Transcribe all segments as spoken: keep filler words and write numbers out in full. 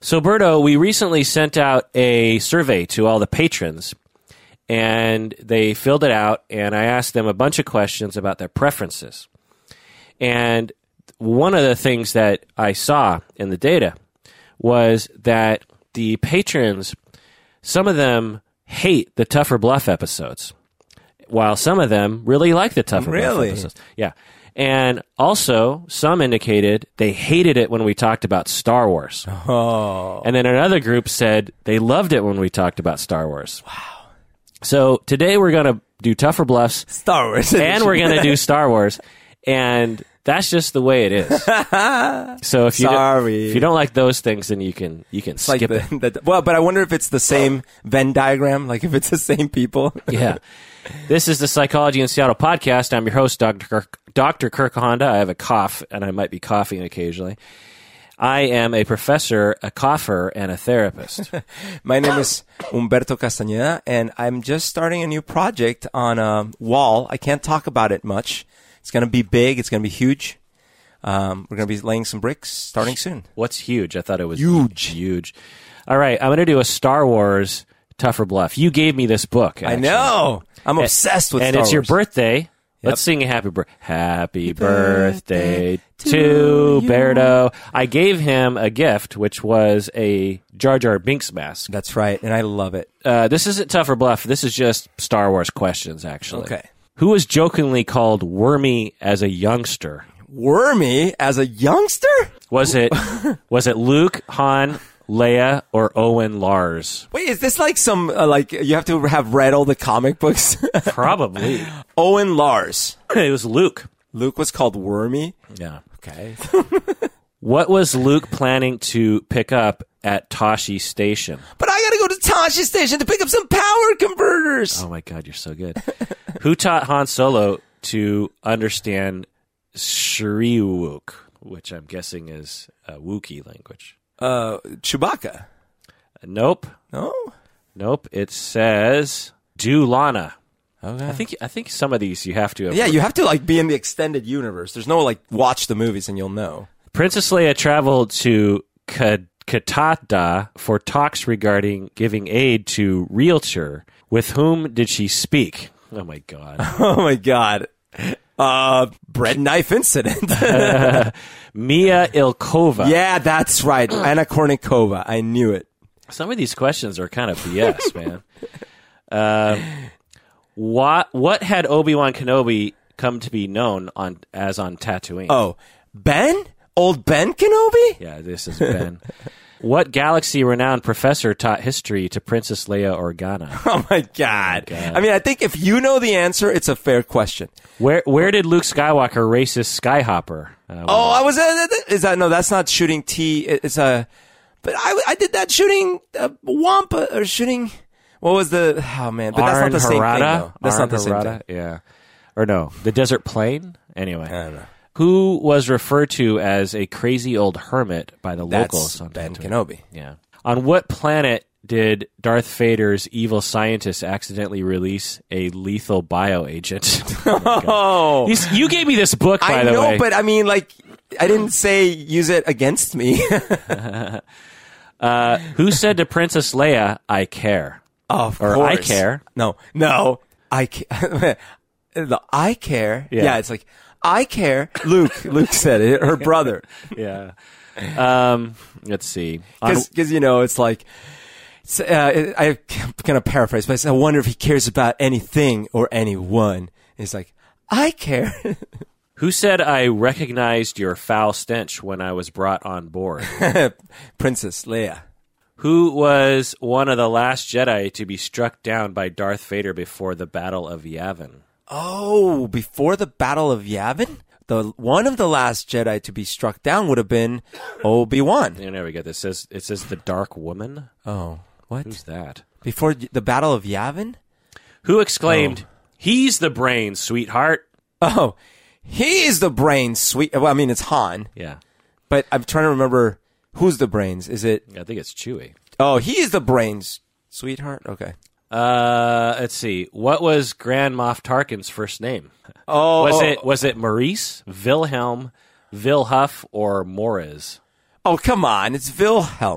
So, Berto, we recently sent out a survey to all the patrons, and they filled it out, and I asked them a bunch of questions about their preferences. And one of the things that I saw in the data was that the patrons, some of them hate the Tougher Bluff episodes, while some of them really like the Tougher really? Bluff episodes. Yeah. And also, some indicated they hated it when we talked about Star Wars. Oh. And then another group said they loved it when we talked about Star Wars. Wow. So today we're going to do Tougher Bluffs. Star Wars. And we're going to do Star Wars. And that's just the way it is. So if you, Sorry. don't, if you don't like those things, then you can you can It's skip like the, the, well, but I wonder if it's the same Venn diagram, like if it's the same people. it. Yeah. This is the Psychology in Seattle podcast. I'm your host, Doctor Kirk, Doctor Kirk Honda. I have a cough, and I might be coughing occasionally. I am a professor, a cougher, and a therapist. My name is Humberto Castañeda, and I'm just starting a new project on a wall. I can't talk about it much. It's going to be big. It's going to be huge. Um, we're going to be laying some bricks starting soon. What's huge? I thought it was Huge. Huge. All right, I'm going to do a Star Wars Tougher Bluff. You gave me this book. Actually. I know. I'm obsessed with and Star it's your Wars. birthday. Let's sing a happy birthday. Happy birthday, birthday to to you. Berto. I gave him a gift, which was a Jar Jar Binks mask. That's right, and I love it. Uh, this isn't Tougher Bluff. This is just Star Wars questions, actually. Okay. Who was jokingly called Wormy as a youngster? Wormy as a youngster? Was it was it Luke, Han, Leia, or Owen Lars? Wait, is this like some, uh, like, you have to have read all the comic books? Probably. Owen Lars. It was Luke. Luke was called Wormy? Yeah. Okay. What was Luke planning to pick up at Tashi Station? But I gotta go to Tashi Station to pick up some power converters. Oh my God, you're so good. Who taught Han Solo to understand Shriwook, which I'm guessing is a Wookiee language? Uh, Chewbacca. Nope. No? Nope. It says Dulana. Okay. I think I think some of these you have to have. Yeah, you have to, like, be in the extended universe. There's no, like, watch the movies and you'll know. Princess Leia traveled to Ka- Katada for talks regarding giving aid to Realtor. With whom did she speak? Oh my God. Oh my God. Uh, bread knife incident. Mia Ilkova. Yeah, that's right. Anna Kournikova. I knew it. Some of these questions are kind of B S, man. Uh, what what had Obi-Wan Kenobi come to be known on as on Tatooine? Oh, Ben? Old Ben Kenobi? Yeah, this is Ben. What galaxy-renowned professor taught history to Princess Leia Organa? Oh my God. God. I mean, I think if you know the answer, it's a fair question. Where where did Luke Skywalker race his Skyhopper? Uh, Oh, I was, uh, is that, no, that's not shooting T, it's a, but I, I did that shooting uh, Wampa, or shooting, what was the, oh man, but that's Arn not the same Harada? thing though. That's Arn not the same Harada? thing. Yeah. Or no, the Desert Plain? Anyway. I don't know. Who was referred to as a crazy old hermit by the That's locals on Ben Tatooine? Kenobi. Yeah. On what planet did Darth Vader's evil scientist accidentally release a lethal bioagent? Oh, you, s- you gave me this book, by I the know, way. but I mean, like, I didn't say use it against me. uh, who said to Princess Leia, "I care"? Of Or course. I care. No, no, I care. The I care. Yeah. Yeah. It's like, I care. Luke, Luke said it, her brother. Yeah. Um, let's see. On- Because, you know, it's like, it's, uh, I'm going to paraphrase, but it's, I wonder if he cares about anything or anyone. It's like, I care. who said I recognized your foul stench when I was brought on board? Princess Leia. Who was one of the last Jedi to be struck down by Darth Vader before the Battle of Yavin? Oh, before the Battle of Yavin? The one of the last Jedi to be struck down would have been Obi-Wan. And there we go. This says it says the Dark Woman. Oh, what? Who's that? Before the Battle of Yavin? Who exclaimed, "He's the brain, sweetheart"? Oh, he is the brains, sweet. Well, I mean, it's Han, Yeah, but I'm trying to remember who's the brains. Is it? I think it's Chewie. Oh, he is the brains, sweetheart. Okay. Uh, let's see. What was Grand Moff Tarkin's first name? Oh, Was oh, it was it Maurice, Wilhelm, Vilhuff, or Moriz? Oh, come on, it's Wilhelm.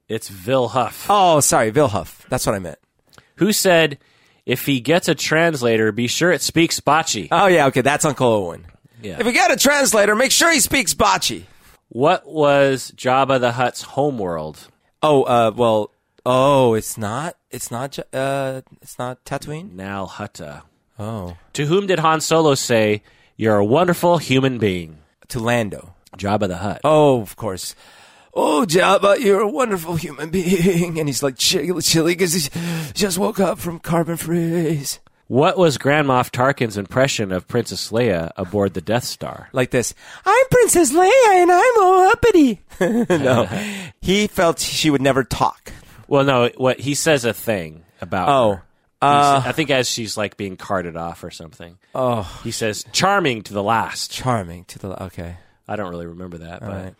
It's Vilhuff. Oh, sorry, Vilhuff. That's what I meant. Who said, if he gets a translator, be sure it speaks Bocce? Oh, yeah, okay, that's Uncle Owen. Yeah. If you get a translator, make sure he speaks Bocce. What was Jabba the Hutt's homeworld? Oh, uh, well, oh, it's not, it's not, uh, it's not Tatooine? Nal Hutta. Oh. To whom did Han Solo say, you're a wonderful human being? To Lando. Jabba the Hutt. Oh, of course. Oh, Jabba, you're a wonderful human being. And he's like chilly, chilly because he just woke up from carbon freeze. What was Grand Moff Tarkin's impression of Princess Leia aboard the Death Star? Like this. I'm Princess Leia and I'm all uppity. No. He felt she would never talk. Well, no, what he says a thing about Oh. her. Uh, I think as she's like being carted off or something. Oh. He says, charming to the last. Charming to the, okay. I don't really remember that. All but, right.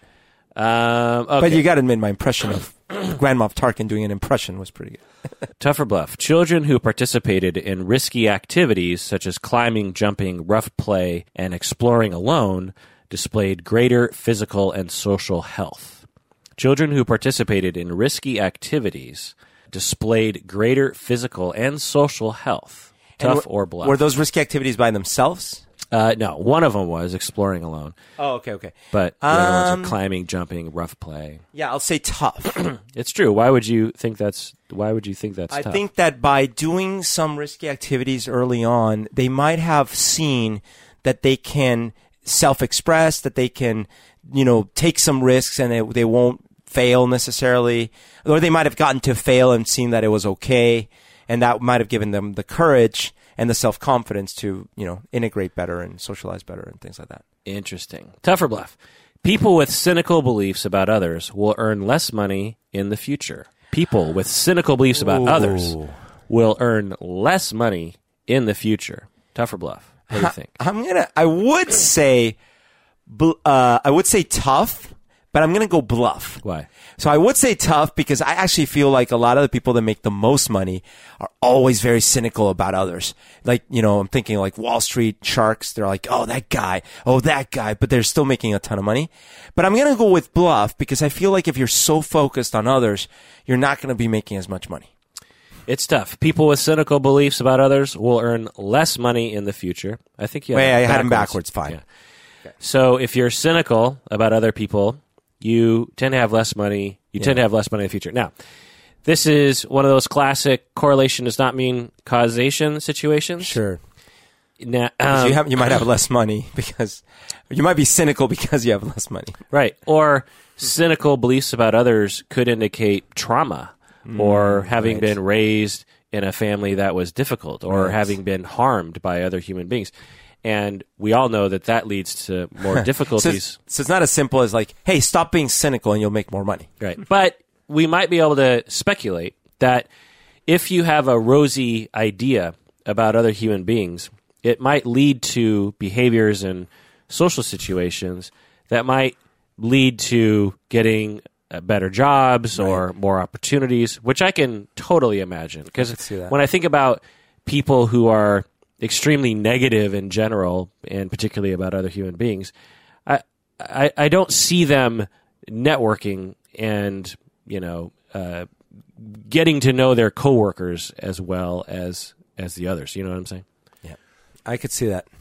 Um, okay. But you got to admit, my impression of Grand Moff Tarkin doing an impression was pretty good. Tougher bluff. Children who participated in risky activities such as climbing, jumping, rough play, and exploring alone displayed greater physical and social health. Children who participated in risky activities displayed greater physical and social health. Tough w- or bluff. Were those risky activities by themselves? Uh, no, one of them was exploring alone. Oh, okay, okay. But the other ones Um, are climbing, jumping, rough play. Yeah, I'll say tough. It's true. Why would you think that's? Why would you think that's? I tough? think that by doing some risky activities early on, they might have seen that they can self-express, that they can, you know, take some risks and they, they won't fail necessarily, or they might have gotten to fail and seen that it was okay, and that might have given them the courage and the self-confidence to, you know, integrate better and socialize better and things like that. Interesting. Tougher bluff. People with cynical beliefs about others will earn less money in the future. People with cynical beliefs about Ooh. others will earn less money in the future. Tougher bluff. What do you think? I'm gonna. I would say, bl- uh, I would say tough, but I'm gonna go bluff. Why? So I would say tough because I actually feel like a lot of the people that make the most money are always very cynical about others. Like, you know, I'm thinking like Wall Street sharks. They're like, oh, that guy, oh, that guy, but they're still making a ton of money. But I'm gonna go with bluff because I feel like if you're so focused on others, you're not gonna be making as much money. It's tough. People with cynical beliefs about others will earn less money in the future. I think you had Wait, it I had them backwards. Fine. Yeah. Okay. So if you're cynical about other people, you tend to have less money. You Yeah. tend to have less money in the future. Now, this is one of those classic correlation does not mean causation situations. Sure. Now, 'Cause um, you have, you might have less money because you might be cynical because you have less money. right. Or cynical beliefs about others could indicate trauma or having right. been raised in a family that was difficult or Right. having been harmed by other human beings. And we all know that that leads to more So difficulties. it's, so it's not as simple as like, hey, stop being cynical and you'll make more money. Right. But we might be able to speculate that if you have a rosy idea about other human beings, it might lead to behaviors and social situations that might lead to getting uh, better jobs or more opportunities, which I can totally imagine. Because see that. when I think about people who are extremely negative in general, and particularly about other human beings, I, I, I don't see them networking and, you know, uh, getting to know their coworkers as well as as the others. You know what I'm saying? Yeah, I could see that.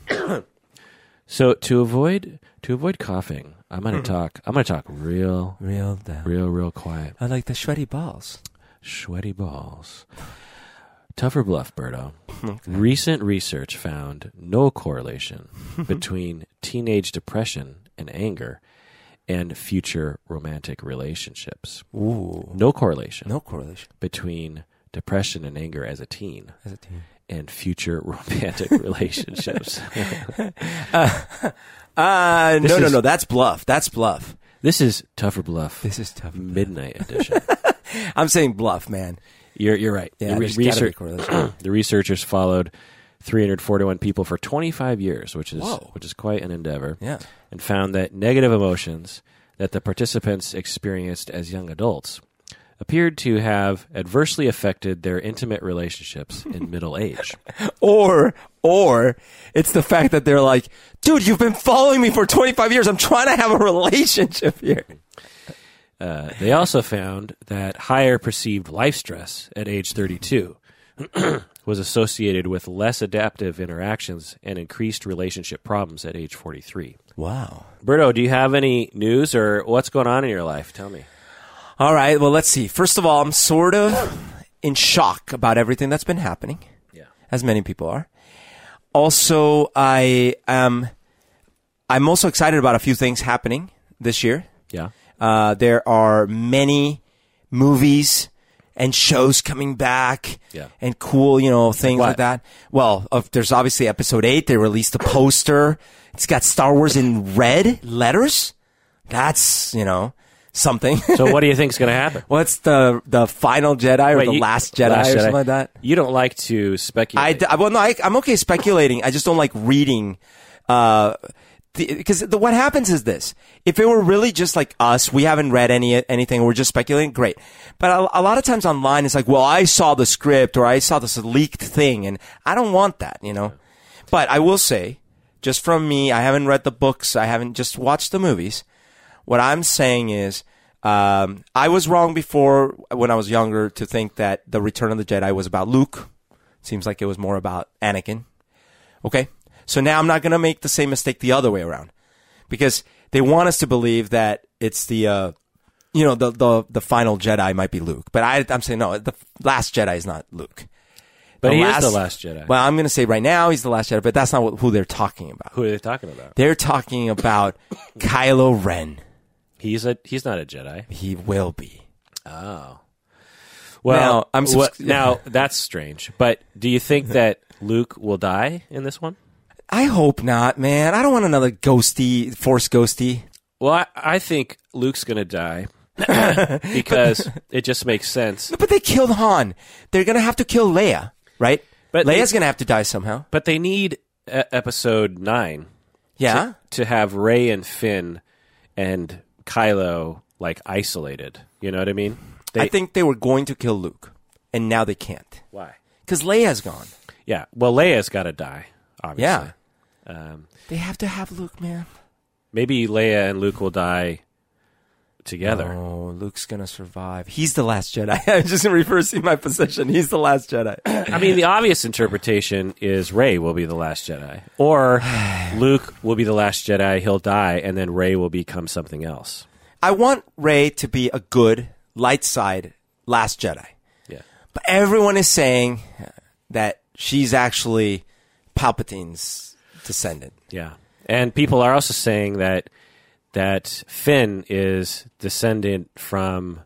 So to avoid to avoid coughing, I'm gonna talk. I'm gonna talk real, Real down. real, real quiet. I like the sweaty balls. Sweaty balls. Tougher bluff, Berto. Recent research found no correlation between teenage depression and anger and future romantic relationships. Ooh, No correlation no correlation between depression and anger as a teen as a team. and future romantic relationships. Uh, no, This no, is- no. That's bluff. That's bluff. This is Tougher Bluff This is tough. Midnight Edition. I'm saying bluff, man. You're you're right. Yeah, the, re- there's gotta be research- correlation. the researchers followed three hundred forty-one people for twenty-five years, which is Whoa. which is quite an endeavor. Yeah. And found that negative emotions that the participants experienced as young adults appeared to have adversely affected their intimate relationships in middle age. Or, or it's the fact that they're like, dude, you've been following me for twenty-five years. I'm trying to have a relationship here. Uh, they also found that higher perceived life stress at age thirty-two was associated with less adaptive interactions and increased relationship problems at age forty-three. Wow. Berto, do you have any news or what's going on in your life? Tell me. All right. Well, let's see. First of all, I'm sort of in shock about everything that's been happening, Yeah. as many people are. Also, I am. I'm also excited about a few things happening this year. Yeah. Uh, there are many movies and shows coming back, Yeah. and cool, you know, things what? like that. Well, uh, there's obviously Episode Eight. They released a poster. It's got Star Wars in red letters. That's, you know, something. So what do you think's going to happen? What's the the final Jedi or Wait, the you- Last Jedi Last or Jedi. something like that? You don't like to I, speculate. d- well, no, I, I'm okay speculating. I just don't like reading. Uh, because the, what happens is this: if it were really just like us, we haven't read any anything, we're just speculating. Great, but a, a lot of times online, it's like, well, I saw the script or I saw this leaked thing, and I don't want that, you know. But I will say, just from me, I haven't read the books, I haven't just watched the movies. What I'm saying is, um, I was wrong before when I was younger to think that the Return of the Jedi was about Luke. Seems like it was more about Anakin. Okay. So now I'm not going to make the same mistake the other way around, because they want us to believe that it's the, uh, you know, the, the, the final Jedi might be Luke. But I, I'm saying, no, the Last Jedi is not Luke. but The he last- is the Last Jedi. Well, I'm going to say right now he's the Last Jedi, but that's not what, who they're talking about. Who are they talking about? They're talking about Kylo Ren. He's a he's not a Jedi. He will be. Oh. Well, Now, I'm subs- what- now that's strange. But do you think that Luke will die in this one? I hope not, man. I don't want another ghosty, force ghosty. Well, I, I think Luke's going to die because it just makes sense. But they killed Han. They're going to have to kill Leia, right? But Leia's they- going to have to die somehow. But they need uh, episode nine Yeah? to have Rey and Finn and Kylo like isolated. You know what I mean? They, I think they were going to kill Luke, and now they can't. why? Because Leia's gone. Yeah. Well, Leia's got to die. Obviously. Yeah. Um, They have to have Luke, man. maybe Leia and Luke will die together. Oh, Luke's going to survive. He's the last Jedi. I'm just reversing my position. He's the last Jedi. I mean, the obvious interpretation is Rey will be the last Jedi, or Luke will be the last Jedi. He'll die, and then Rey will become something else. I want Rey to be a good, light side last Jedi. Yeah. But everyone is saying that she's actually Palpatine's descendant. Yeah. And people are also saying that that Finn is descendant from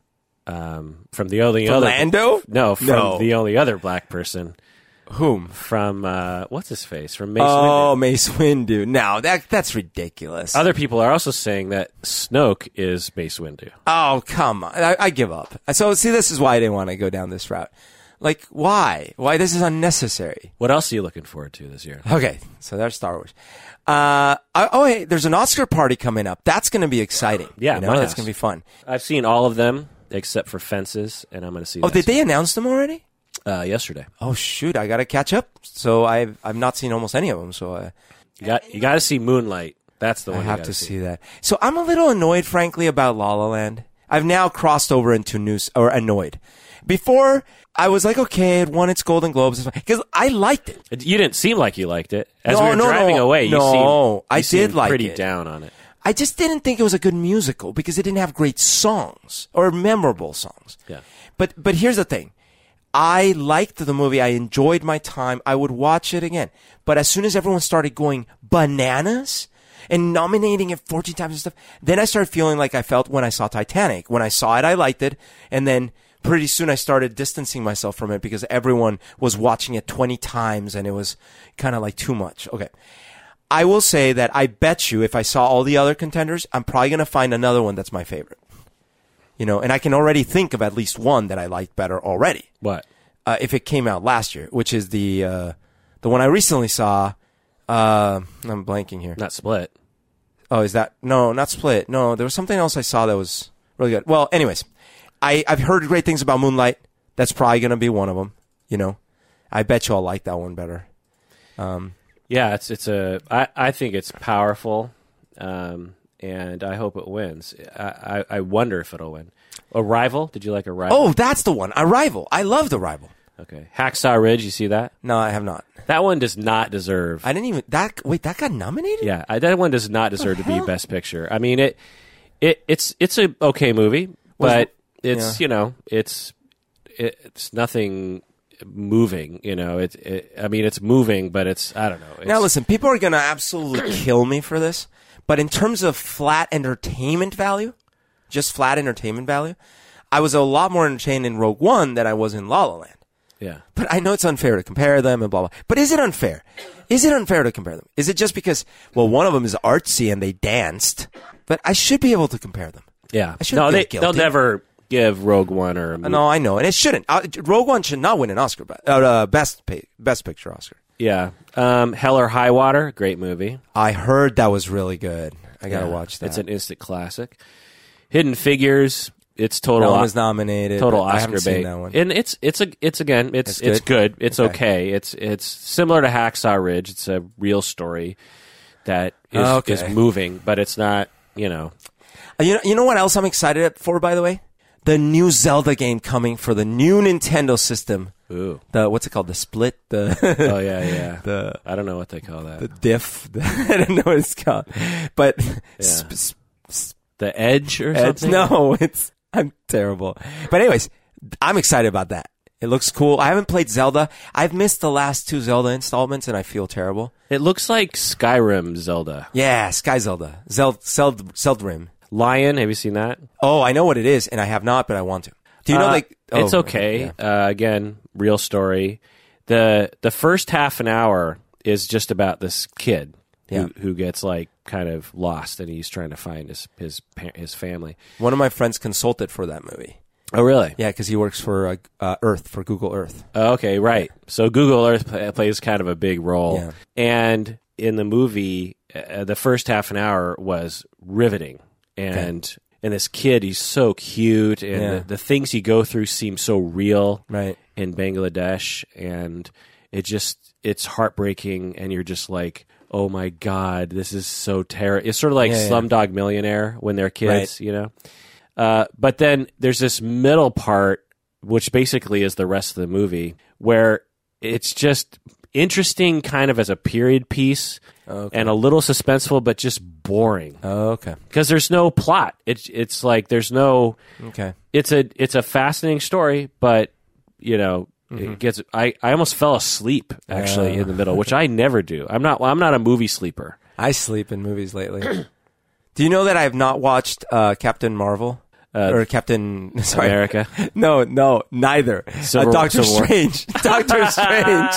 um, from the only From other Lando? No, from No. the only other black person Whom? from uh, what's his face from Mace Oh, Windu. Mace Windu. No, that that's ridiculous. Other people are also saying that Snoke is Mace Windu. Oh, come on. I, I give up. So, see, this is why I didn't want to go down this route. Like, why? Why? This is unnecessary. What else are you looking forward to this year? Okay, so there's Star Wars. Uh, I, oh, hey, there's an Oscar party coming up. That's going to be exciting. Yeah, you know, my that's house. going to be fun. I've seen all of them except for Fences, and I'm going to see. Oh, that did they announce them already? uh, yesterday? Oh, shoot, I got to catch up. So I've I've not seen almost any of them. So I, You got you got to see Moonlight. That's the I one you have gotta to see that. So I'm a little annoyed, frankly, about La La Land. I've now crossed over into news or annoyed. Before I was like, okay, it won its Golden Globes because I liked it. You didn't seem like you liked it. As No, we were no, driving no. away, you No, seemed, you I did seemed like pretty it. down on it. I just didn't think it was a good musical because it didn't have great songs or memorable songs. Yeah. But but here's the thing. I liked the movie. I enjoyed my time. I would watch it again. But as soon as everyone started going bananas and nominating it fourteen times and stuff, then I started feeling like I felt when I saw Titanic. When I saw it, I liked it. And then pretty soon I started distancing myself from it because everyone was watching it twenty times and it was kind of like too much. Okay. I will say that I bet you if I saw all the other contenders, I'm probably going to find another one that's my favorite. You know, and I can already think of at least one that I liked better already. What? Uh, if it came out last year, which is the uh, the one I recently saw. Uh, I'm blanking here. Not Split. Oh, is that no? Not Split. No, there was something else I saw that was really good. Well, anyways, I I've heard great things about Moonlight. That's probably going to be one of them. You know, I bet you I'll like that one better. Um, Yeah, it's it's a. I I think it's powerful, um, and I hope it wins. I, I, I wonder if it'll win. Arrival? Did you like Arrival? Oh, that's the one. Arrival. I loved Arrival. Okay. Hacksaw Ridge, you see that? No, I have not. That one does not deserve. I didn't even that. Wait, that got nominated? Yeah, I, that one does not deserve to be hell? Best Picture. I mean, it, it, it's, it's a okay movie, Was but it- it's yeah. you know, it's, it, it's nothing moving. You know, it, it. I mean, it's moving, but it's I don't know. It's, Now, listen, people are going to absolutely kill me for this, but in terms of flat entertainment value, just flat entertainment value, I was a lot more entertained in Rogue One than I was in La La Land. yeah. But I know it's unfair to compare them and blah, blah. But is it unfair? Is it unfair to compare them? Is it just because, well, one of them is artsy and they danced, but I should be able to compare them. Yeah. I shouldn't No, feel they, guilty. they'll never give Rogue One or a movie. No, I know, and it shouldn't. Uh, Rogue One should not win an Oscar, but uh, uh, best pay, best picture Oscar. Yeah. Um, Hell or High Water, great movie. I heard that was really good. I gotta Yeah, watch that. It's an instant classic. Hidden Figures, it's total that one o- was nominated. total but I Oscar haven't bait. seen that one. And it's it's a it's again it's It's it's good? good. It's Okay. okay. It's it's similar to Hacksaw Ridge. It's a real story that is Okay. is moving, but it's not, you know. Uh, You know, you know what else I'm excited for, by the way? The new Zelda game coming for the new Nintendo system. Ooh. The what's it called? The Split. The Oh yeah, yeah. the I don't know what they call that. the diff. I don't know what it's called, but sp- sp- sp- The Edge or it's, something? no, it's I'm terrible. But anyways, I'm excited about that. It looks cool. I haven't played Zelda. I've missed the last two Zelda installments, and I feel terrible. It looks like Skyrim Zelda. Yeah, Sky Zelda, Zelda, Zelda, Zeldrim. Lion, have you seen that? Oh, I know what it is, and I have not, but I want to. Do you know Uh, like oh, it's okay. yeah. Uh, again, real story. The the first half an hour is just about this kid Yeah. who who gets like kind of lost and he's trying to find his his pa- his family. One of my friends consulted for that movie. Oh, really? Yeah, because he works for uh, uh, Earth, for Google Earth. Oh, okay, right. So Google Earth pl- plays kind of a big role. Yeah. And in the movie, uh, the first half an hour was riveting. And and this kid, he's so cute, and Yeah. the, the things you go through seem so real. Right. In Bangladesh, and it just it's heartbreaking, and you're just like, oh my god, this is so terrible. It's sort of like Yeah, yeah. Slumdog Millionaire when they're kids, Right. you know. Uh, but then there's this middle part, which basically is the rest of the movie, where it's just interesting, kind of as a period piece, Okay. and a little suspenseful, but just boring Oh, okay. because there's no plot. It's it's like there's no. Okay. It's a it's a fascinating story, but you know Mm-hmm. it gets. I, I almost fell asleep actually Uh. in the middle, which I never do. I'm not I'm not a movie sleeper. I sleep in movies lately. Do you know that I have not watched uh, Captain Marvel? Uh, or Captain sorry. America. No, no, neither. Civil- uh, Doctor Civil War. Strange. Doctor Strange.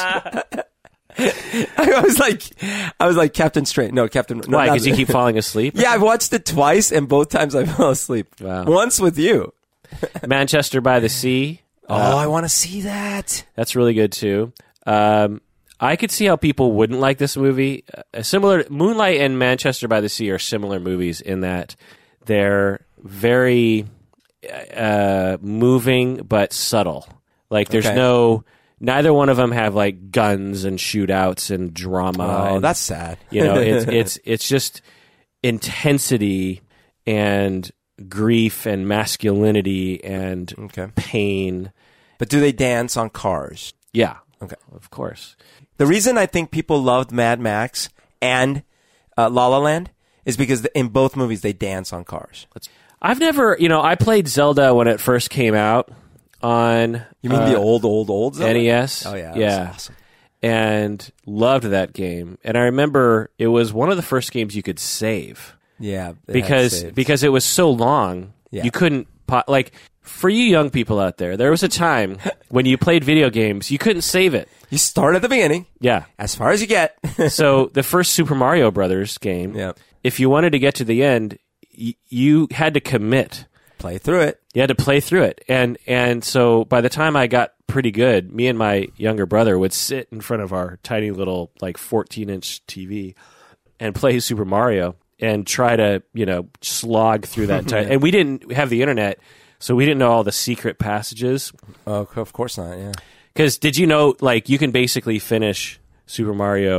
I was like, I was like Captain Strange. No, Captain. No, Why? not- Because you keep falling asleep. Yeah, I've watched it twice, and both times I fell asleep. Wow. Once with you. Manchester by the Sea. Oh, I want to see that. That's really good too. Um, I could see how people wouldn't like this movie. Uh, similar, Moonlight and Manchester by the Sea are similar movies in that they're very uh, moving but subtle. Like there's Okay. no, neither one of them have like guns and shootouts and drama. Oh, and, that's sad. you know, it's it's it's just intensity and grief and masculinity and Okay. pain. But do they dance on cars? Yeah, Okay. of course. The reason I think people loved Mad Max and uh, La La Land is because in both movies they dance on cars. I've never, you know, I played Zelda when it first came out on You mean uh, the old, old, old Zelda? N E S. Oh, yeah. That yeah, was awesome. and loved that game. And I remember it was one of the first games you could save Yeah. it had because saves. because it was so long. Yeah. You couldn't po- like for you young people out there. There was a time when you played video games, you couldn't save it. You start at the beginning, Yeah. as far as you get. So the first Super Mario Brothers game, Yeah. if you wanted to get to the end, y- you had to commit. Play through it. You had to play through it. And and so by the time I got pretty good, me and my younger brother would sit in front of our tiny little like fourteen inch T V and play Super Mario and try to, you know, slog through that time. And we didn't have the internet, so we didn't know all the secret passages. Oh, of course not. Yeah. Cuz did you know like you can basically finish Super Mario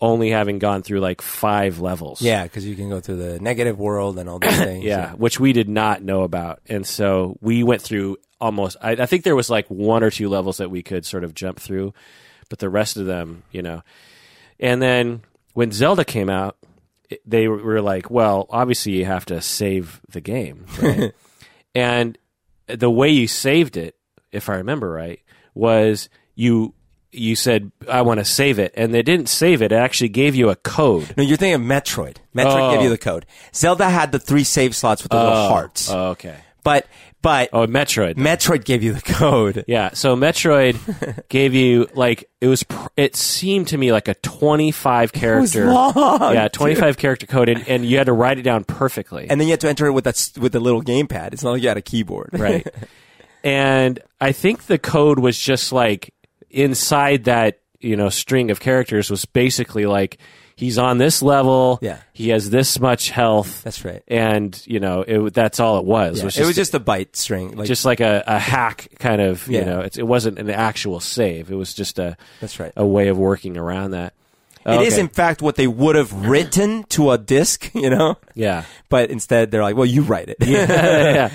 only having gone through like five levels. Yeah, because you can go through the negative world and all these things. Yeah, which we did not know about. And so we went through almost, I, I think there was like one or two levels that we could sort of jump through, but the rest of them, you know. And then when Zelda came out, it, they were like, well, obviously you have to save the game. Right? And the way you saved it, if I remember right, was you you said, I want to save it. And they didn't save it. It actually gave you a code. No, you're thinking of Metroid. Metroid Oh. gave you the code. Zelda had the three save slots with the little Oh, hearts. Oh, okay. But but Oh, Metroid. Metroid gave you the code. Yeah, so Metroid gave you like it was. Pr- it seemed to me like a twenty-five character, long, yeah, twenty-five character code, and, and you had to write it down perfectly, And then you had to enter it with that s- with the little gamepad. It's not like you had a keyboard. right? And I think the code was just like inside that you know string of characters was basically like he's on this level, Yeah. he has this much health, That's right. and you know it, that's all it was. Yeah, It was it just, was just a byte string. Like, just like a, a hack kind of, you Yeah. know, it's, it wasn't an actual save. It was just a That's right. a way of working around that. It is, Okay. in fact, what they would have written to a disc, you know? Yeah. But instead, they're like, well, you write it. yeah.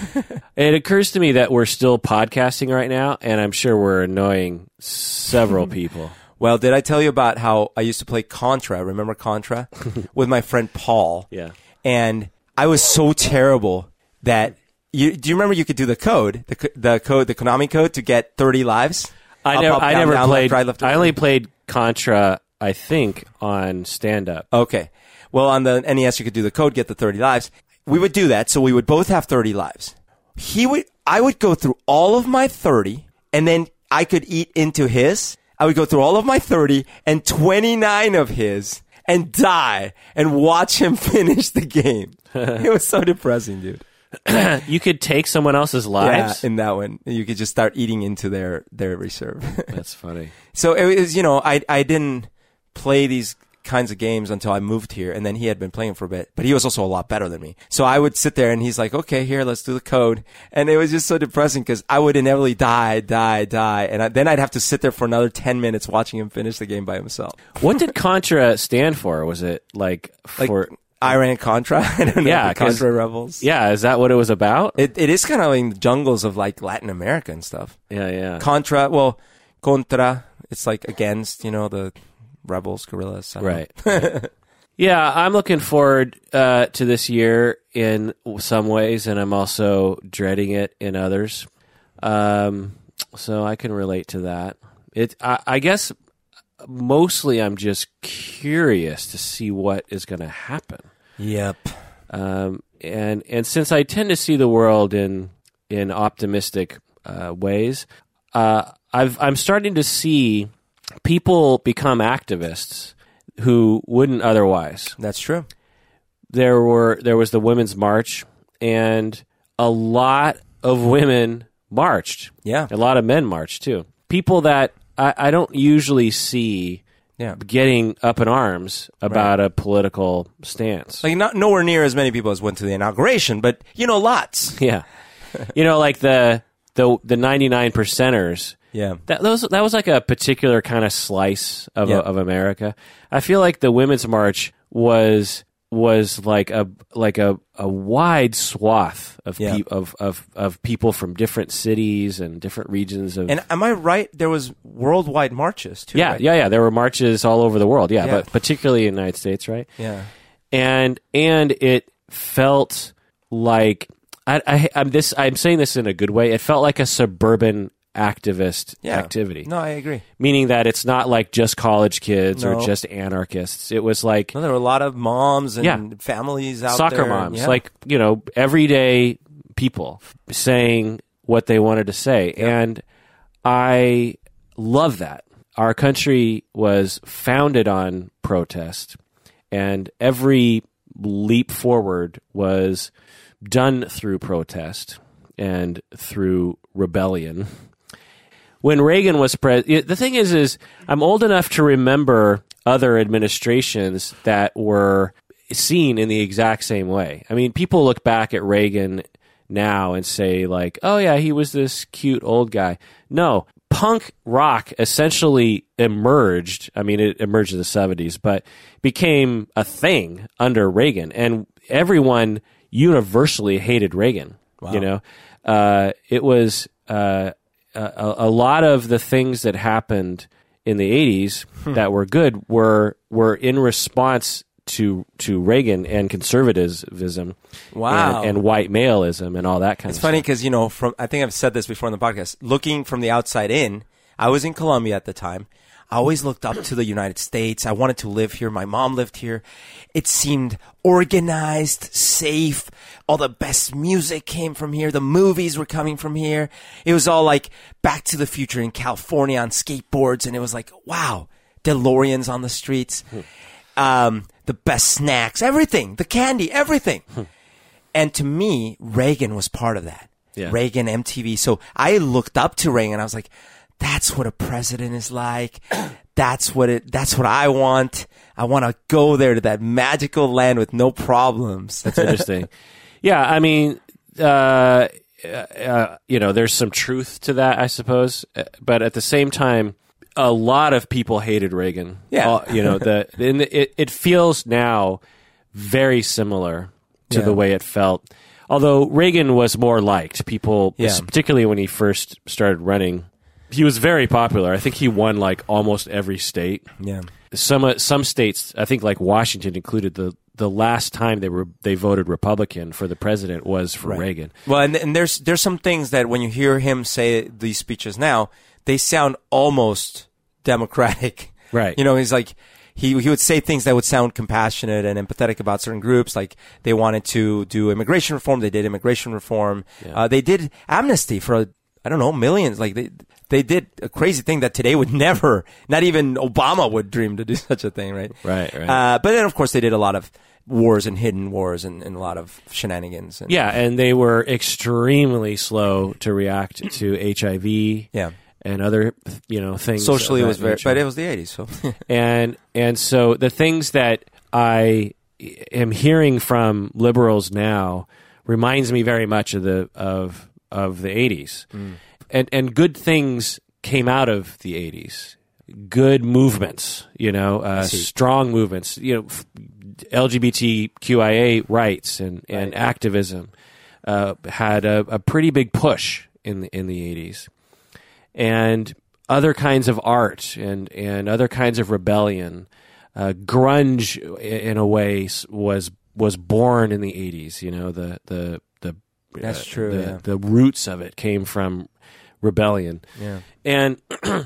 It occurs to me that we're still podcasting right now, and I'm sure we're annoying several people. Well, did I tell you about how I used to play Contra? Remember Contra? With my friend Paul. Yeah. And I was so terrible that you, do you remember you could do the code, the co- the code, the Konami code to get thirty lives? I Up, never, up, I down, never down, played. left, right, left, I only played Contra, I think, on stand up. Okay. Well, on the N E S, you could do the code, get the thirty lives. We would do that, so we would both have thirty lives. He would, I would go through all of my thirty, and then I could eat into his. I would go through all of my thirty and twenty-nine of his and die and watch him finish the game. It was so depressing, dude. You could take someone else's lives. Yeah, in that one, you could just start eating into their their reserve. That's funny. So it was, you know, I I didn't play these kinds of games until I moved here, and then he had been playing for a bit, but he was also a lot better than me. So I would sit there, and he's like, "Okay, here, let's do the code," and it was just so depressing because I would inevitably die, die, die, and I, then I'd have to sit there for another ten minutes watching him finish the game by himself. What did Contra stand for? Was it like Like for? Iran Contra, I don't know, Yeah, the 'cause- Contra rebels. Yeah, is that what it was about? It it is kind of like in the jungles of like Latin America and stuff. yeah, yeah. Contra, well, contra, it's like against, you know, the rebels, guerrillas. I don't know. Right. Yeah, I'm looking forward uh, to this year in some ways, and I'm also dreading it in others. Um, so I can relate to that. It, I, I guess, mostly I'm just curious to see what is going to happen. Yep. Um, and and since I tend to see the world in in optimistic uh, ways, uh, I've I'm starting to see people become activists who wouldn't otherwise. That's true. There were there was the Women's March, and a lot of women marched. Yeah. A lot of men marched too. People that I, I don't usually see Yeah. getting up in arms about a political stance. Like not nowhere near as many people as went to the inauguration, but you know, lots. Yeah, you know, like the the the ninety-nine percenters. Yeah. That those that was like a particular kind of slice of Yeah. of America. I feel like the Women's March was was like a like a, a wide swath of, Yeah. pe- of of of people from different cities and different regions of. And am I right? There was worldwide marches too. yeah, right? yeah, yeah. There were marches all over the world. Yeah, Yeah. but particularly in the United States, right? Yeah. and and it felt like I, I I'm this I'm saying this in a good way. It felt like a suburban activist Yeah. activity, No, I agree. meaning that it's not like just college kids No. or just anarchists. It was like No, there were a lot of moms and Yeah. families out soccer there. moms, Yeah. like you know, everyday people saying what they wanted to say, and I love that. Our country was founded on protest, and every leap forward was done through protest and through rebellion. When Reagan was president, the thing is, is I'm old enough to remember other administrations that were seen in the exact same way. I mean, people look back at Reagan now and say like, oh yeah, he was this cute old guy. No, punk rock essentially emerged. I mean, it emerged in the seventies, but became a thing under Reagan, and everyone universally hated Reagan. Wow. You know, uh, it was uh, a, a lot of the things that happened in the eighties hmm. that were good were were in response to to Reagan and conservatism, wow, and, and white maleism and all that kind it's of funny stuff. because, you know, from I think I've said this before in the podcast, looking from the outside in, I was in Colombia at the time. I always looked up to the United States. I wanted to live here. My mom lived here. It seemed organized, safe. All the best music came from here. The movies were coming from here. It was all like Back to the Future in California on skateboards. And it was like, wow, DeLoreans on the streets. Hmm. Um, the best snacks, everything, the candy, everything. Hmm. And to me, Reagan was part of that. Yeah. Reagan, M T V. So I looked up to Reagan. I was like, that's what a president is like. That's what it, that's what I want. I want to go there to that magical land with no problems. That's interesting. Yeah. I mean, uh, uh, you know, there's some truth to that, I suppose. But at the same time, a lot of people hated Reagan. Yeah. Uh, you know, the, in the it, it feels now very similar to yeah. the way it felt. Although Reagan was more liked. People, yeah. particularly when he first started running, he was very popular. I think he won like almost every state. Yeah. Some uh, some states, I think like Washington included, the the last time they were they voted Republican for the president was for right. Reagan. Well, and, and there's there's some things that when you hear him say these speeches now, they sound almost democratic. Right. You know, he's like he he would say things that would sound compassionate and empathetic about certain groups. Like they wanted to do immigration reform, they did immigration reform. Yeah. Uh, they did amnesty for I don't know millions. Like they. They did a crazy thing that today would never, not even Obama would dream to do such a thing, right? Right, right. Uh, but then, of course, they did a lot of wars and hidden wars and, and a lot of shenanigans. And, yeah, and they were extremely slow to react to H I V yeah. and other, you know, things. Socially, it was very, nature. but it was the eighties, so. and and so the things that I am hearing from liberals now reminds me very much of the of of the eighties. Mm. And and good things came out of the eighties. Good movements, you know, uh, strong movements, you know, L G B T Q I A rights and, and right. activism uh, had a, a pretty big push in the, in the eighties. And other kinds of art and, and other kinds of rebellion. Uh, grunge, in a way, was was born in the eighties, you know, the... the, the That's uh, true, the, yeah. the roots of it came from rebellion. Yeah. And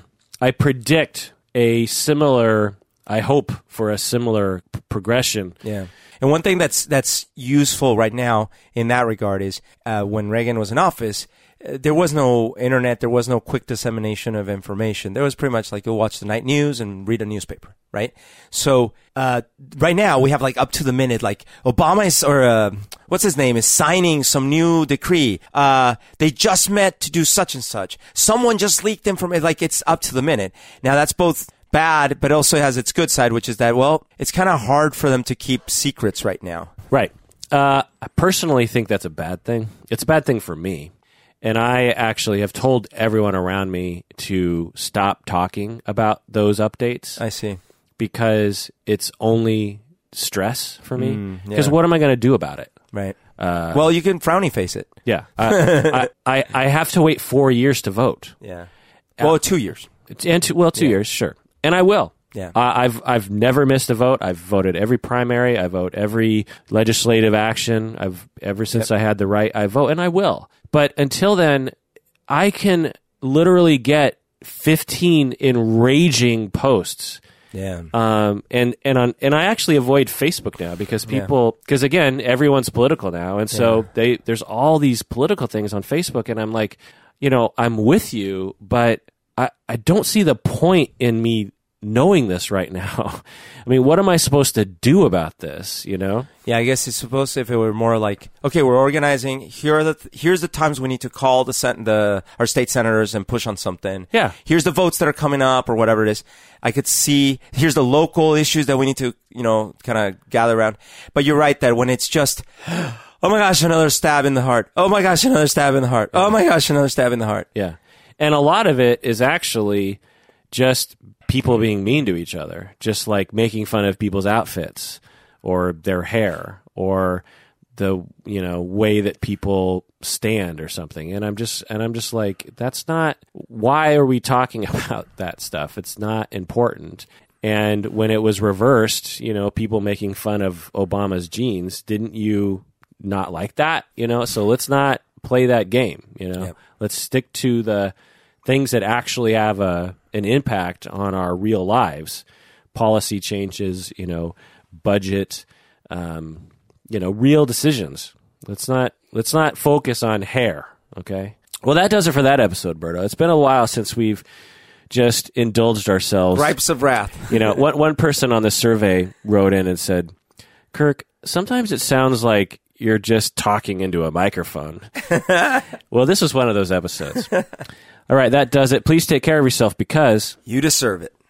I predict a similar, I hope for a similar p- progression. Yeah. And one thing that's that's useful right now in that regard is uh, when Reagan was in office, uh, there was no internet, there was no quick dissemination of information. There was pretty much like you'll watch the night news and read a newspaper, right? So uh, right now we have like up to the minute, like Obama is, or uh, what's his name, is signing some new decree. Uh, they just met to do such and such. Someone just leaked information, like it's up to the minute. Now that's both bad, but also has its good side, which is that, well, it's kind of hard for them to keep secrets right now. Right. Uh, I personally think that's a bad thing. It's a bad thing for me. And I actually have told everyone around me to stop talking about those updates. I see. Because it's only stress for me. Because Mm, yeah. what am I going to do about it? Right. Uh, well, you can frowny face it. Yeah. Uh, I, I, I have to wait four years to vote. Yeah. Well, two years. And two, well, two Yeah. years, sure. And I will. Yeah. Uh, I've I've never missed a vote. I've voted every primary. I vote every legislative action. I've ever since Yep. I had the right, I vote, and I will. But until then, I can literally get fifteen enraging posts. Yeah. Um, and and on and I actually avoid Facebook now because people because again everyone's political now, and so Yeah. they there's all these political things on Facebook, and I'm like, you know, I'm with you, but I I don't see the point in me knowing this right now. I mean, what am I supposed to do about this? You know? Yeah, I guess it's supposed to, if it were more like, okay, we're organizing. Here are the th- here's the times we need to call the sen- the our state senators and push on something. Yeah. Here's the votes that are coming up or whatever it is. I could see. Here's the local issues that we need to, you know, kind of gather around. But you're right that when it's just, oh my gosh, another stab in the heart. Oh my gosh, another stab in the heart. Oh my gosh, another stab in the heart. Yeah. And a lot of it is actually just people being mean to each other, just like making fun of people's outfits or their hair or the, you know, way that people stand or something. And I'm just and I'm just like, that's not, why are we talking about that stuff? It's not important. And when it was reversed, you know, people making fun of Obama's jeans, didn't you not like that? You know, so let's not play that game, you know. Yep. Let's stick to the things that actually have a an impact on our real lives. Policy changes, you know, budget, um, you know, real decisions. Let's not let's not focus on hair, okay? Well, that does it for that episode, Berto. It's been a while since we've just indulged ourselves. Gripes of wrath. You know, one one person on the survey wrote in and said, "Kirk, sometimes it sounds like you're just talking into a microphone." Well, this was one of those episodes. All right, that does it. Please take care of yourself because you deserve it.